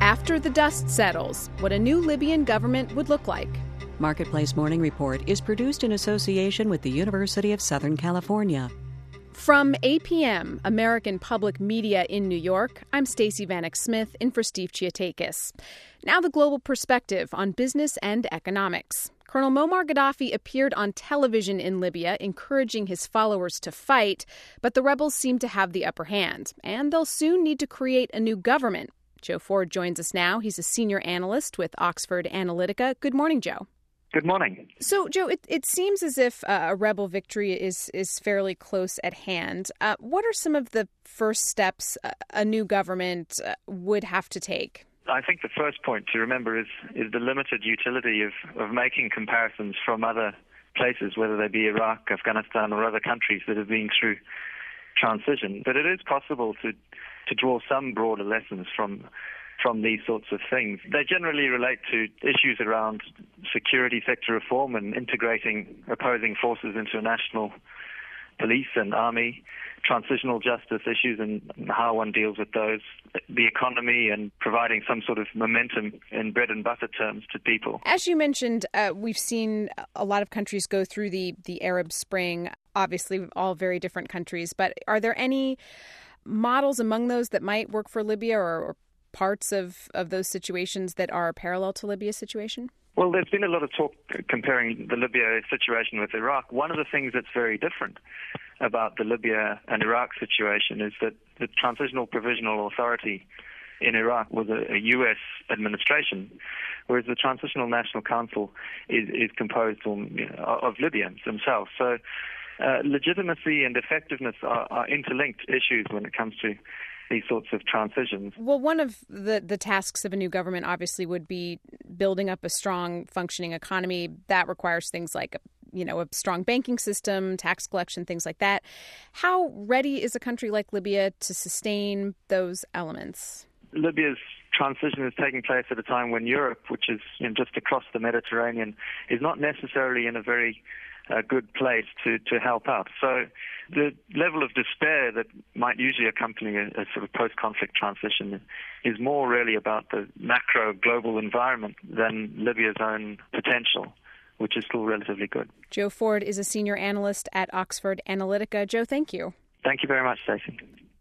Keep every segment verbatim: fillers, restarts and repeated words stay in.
after the dust settles, what a new Libyan government would look like. Marketplace Morning Report is produced in association with the University of Southern California. From A P M, American Public Media in New York, I'm Stacey Vanek Smith in for Steve Chiotakis. Now the global perspective on business and economics. Colonel Muammar Gaddafi appeared on television in Libya, encouraging his followers to fight, but the rebels seem to have the upper hand, and they'll soon need to create a new government. Joe Ford joins us now. He's a senior analyst with Oxford Analytica. Good morning, Joe. Good morning. So, Joe, it, it seems as if uh, a rebel victory is is fairly close at hand. Uh, what are some of the first steps a, a new government uh, would have to take? I think the first point to remember is is the limited utility of, of making comparisons from other places, whether they be Iraq, Afghanistan, or other countries that have been through transition. But it is possible to, to draw some broader lessons from from these sorts of things. They generally relate to issues around security sector reform and integrating opposing forces into a national police and army, transitional justice issues and how one deals with those, the economy and providing some sort of momentum in bread and butter terms to people. As you mentioned, uh, we've seen a lot of countries go through the, the Arab Spring, obviously all very different countries, but are there any models among those that might work for Libya or, or parts of, of those situations that are parallel to Libya's situation? Well, there's been a lot of talk comparing the Libya situation with Iraq. One of the things that's very different about the Libya and Iraq situation is that the Transitional Provisional Authority in Iraq was a, a U S administration, whereas the Transitional National Council is, is composed of, you know, of Libyans themselves. So uh, legitimacy and effectiveness are, are interlinked issues when it comes to these sorts of transitions. Well, one of the, the tasks of a new government obviously would be building up a strong functioning economy. That requires things like, you know, a strong banking system, tax collection, things like that. How ready is a country like Libya to sustain those elements? Libya's transition is taking place at a time when Europe, which is, you know, just across the Mediterranean, is not necessarily in a very a good place to, to help out. So the level of despair that might usually accompany a, a sort of post-conflict transition is more really about the macro global environment than Libya's own potential, which is still relatively good. Joe Ford is a senior analyst at Oxford Analytica. Joe, thank you. Thank you very much, Stacey.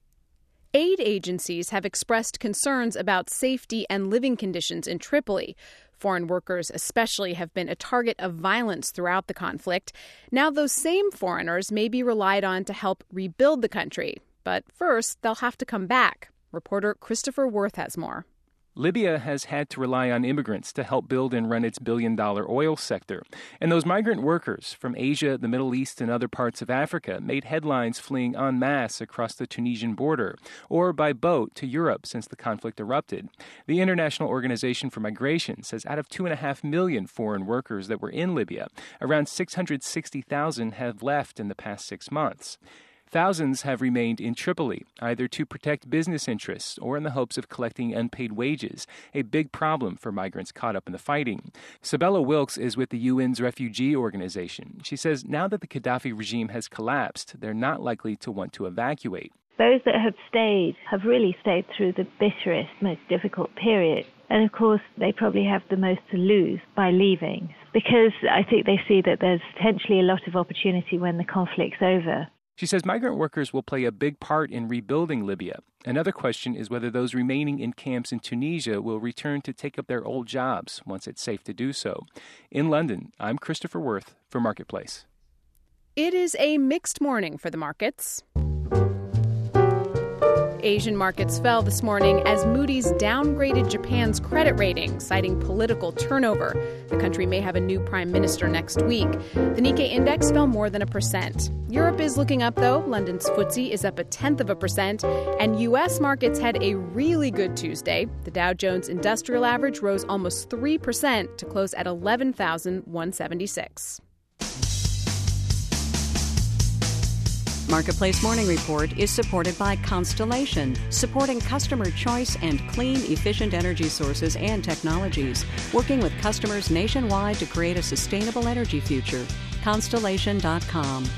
Aid agencies have expressed concerns about safety and living conditions in Tripoli. Foreign workers especially have been a target of violence throughout the conflict. Now those same foreigners may be relied on to help rebuild the country. But first, they'll have to come back. Reporter Christopher Worth has more. Libya has had to rely on immigrants to help build and run its billion-dollar oil sector. And those migrant workers from Asia, the Middle East, and other parts of Africa made headlines fleeing en masse across the Tunisian border or by boat to Europe since the conflict erupted. The International Organization for Migration says out of two point five million foreign workers that were in Libya, around six hundred sixty thousand have left in the past six months. Thousands have remained in Tripoli, either to protect business interests or in the hopes of collecting unpaid wages, a big problem for migrants caught up in the fighting. Sabella Wilkes is with the U N's refugee organization. She says now that the Gaddafi regime has collapsed, they're not likely to want to evacuate. Those that have stayed have really stayed through the bitterest, most difficult period. And of course, they probably have the most to lose by leaving, because I think they see that there's potentially a lot of opportunity when the conflict's over. She says migrant workers will play a big part in rebuilding Libya. Another question is whether those remaining in camps in Tunisia will return to take up their old jobs once it's safe to do so. In London, I'm Christopher Worth for Marketplace. It is a mixed morning for the markets. Asian markets fell this morning as Moody's downgraded Japan's credit rating, citing political turnover. The country may have a new prime minister next week. The Nikkei index fell more than a percent. Europe is looking up, though. London's F T S E is up a tenth of a percent. And U S markets had a really good Tuesday. The Dow Jones Industrial Average rose almost three percent to close at eleven thousand one hundred seventy-six. Marketplace Morning Report is supported by Constellation, supporting customer choice and clean, efficient energy sources and technologies, working with customers nationwide to create a sustainable energy future. Constellation dot com.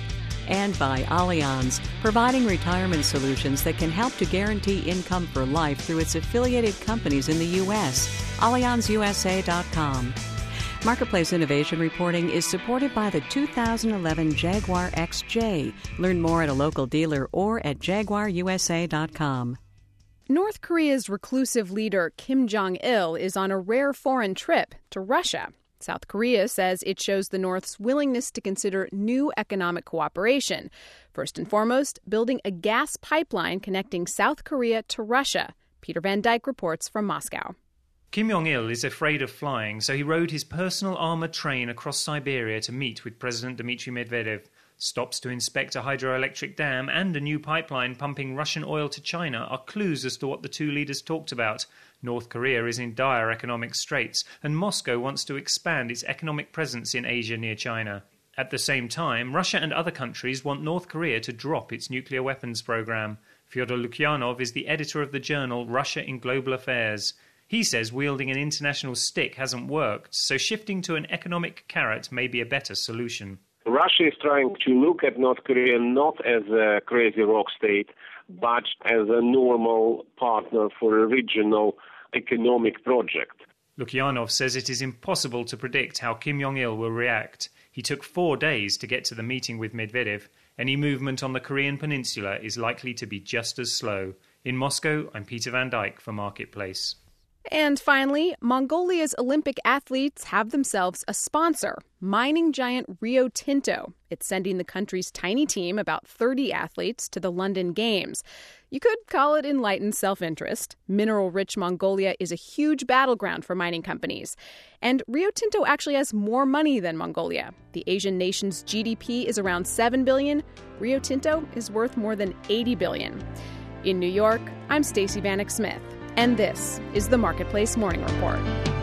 And by Allianz, providing retirement solutions that can help to guarantee income for life through its affiliated companies in the U S Allianz U S A dot com. Marketplace Innovation Reporting is supported by the two thousand eleven Jaguar X J. Learn more at a local dealer or at Jaguar U S A dot com. North Korea's reclusive leader Kim Jong-il is on a rare foreign trip to Russia. South Korea says it shows the North's willingness to consider new economic cooperation. First and foremost, building a gas pipeline connecting South Korea to Russia. Peter Van Dyke reports from Moscow. Kim Jong-il is afraid of flying, so he rode his personal armoured train across Siberia to meet with President Dmitry Medvedev. Stops to inspect a hydroelectric dam and a new pipeline pumping Russian oil to China are clues as to what the two leaders talked about. North Korea is in dire economic straits, and Moscow wants to expand its economic presence in Asia near China. At the same time, Russia and other countries want North Korea to drop its nuclear weapons program. Fyodor Lukyanov is the editor of the journal Russia in Global Affairs. He says wielding an international stick hasn't worked, so shifting to an economic carrot may be a better solution. Russia is trying to look at North Korea not as a crazy rock state, but as a normal partner for a regional economic project. Lukyanov says it is impossible to predict how Kim Jong-il will react. He took four days to get to the meeting with Medvedev. Any movement on the Korean peninsula is likely to be just as slow. In Moscow, I'm Peter Van Dyke for Marketplace. And finally, Mongolia's Olympic athletes have themselves a sponsor, mining giant Rio Tinto. It's sending the country's tiny team, about thirty athletes, to the London Games. You could call it enlightened self-interest. Mineral-rich Mongolia is a huge battleground for mining companies. And Rio Tinto actually has more money than Mongolia. The Asian nation's G D P is around seven billion dollars. Rio Tinto is worth more than eighty billion dollars. In New York, I'm Stacey Vanek Smith. And this is the Marketplace Morning Report.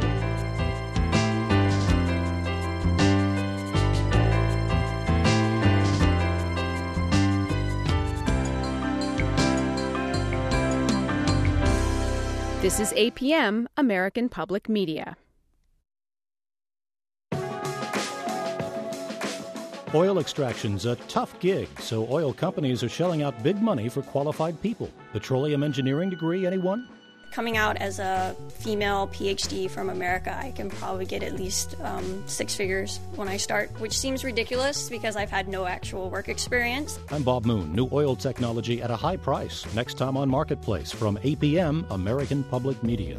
This is A P M, American Public Media. Oil extraction's a tough gig, so oil companies are shelling out big money for qualified people. Petroleum engineering degree, anyone? Coming out as a female P H D from America, I can probably get at least um, six figures when I start, which seems ridiculous because I've had no actual work experience. I'm Bob Moon. New oil technology at a high price. Next time on Marketplace from A P M, American Public Media.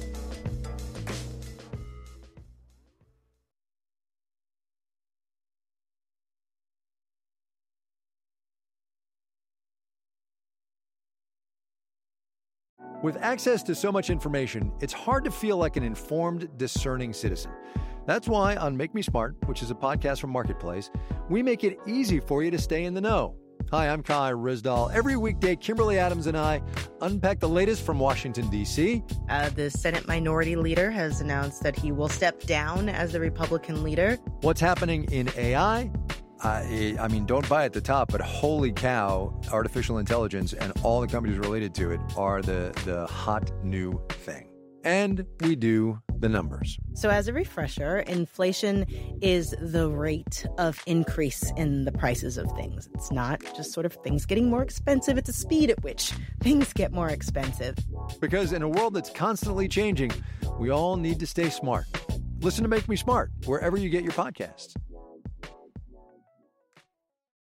With access to so much information, it's hard to feel like an informed, discerning citizen. That's why on Make Me Smart, which is a podcast from Marketplace, we make it easy for you to stay in the know. Hi, I'm Kai Rizdal. Every weekday, Kimberly Adams and I unpack the latest from Washington, D C Uh, the Senate Minority Leader has announced that he will step down as the Republican leader. What's happening in A I? I, I mean, don't buy at the top, but holy cow, artificial intelligence and all the companies related to it are the, the hot new thing. And we do the numbers. So as a refresher, inflation is the rate of increase in the prices of things. It's not just sort of things getting more expensive. It's a speed at which things get more expensive. Because in a world that's constantly changing, we all need to stay smart. Listen to Make Me Smart wherever you get your podcasts.